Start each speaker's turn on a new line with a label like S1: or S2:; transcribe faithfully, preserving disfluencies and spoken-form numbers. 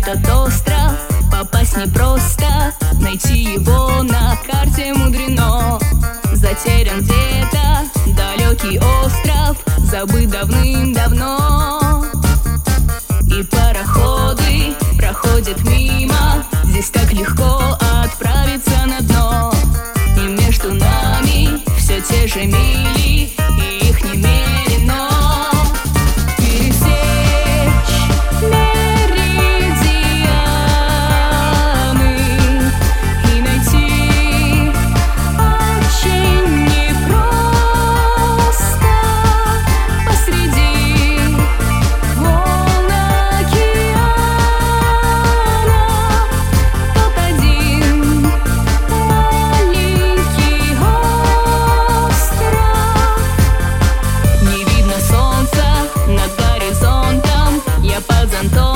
S1: этот остров попасть непросто, найти его на карте мудрено. Затерян где-то далекий остров, забыт давным-давно. И пароходы проходят мимо, здесь так легко отправиться на дно. И между нами все те же мили, и их немерено. Пересечь меридианы и найти очень непросто посреди волн океана. Тот один маленький остров. Не видно солнца над горизонтом, я под зонтом.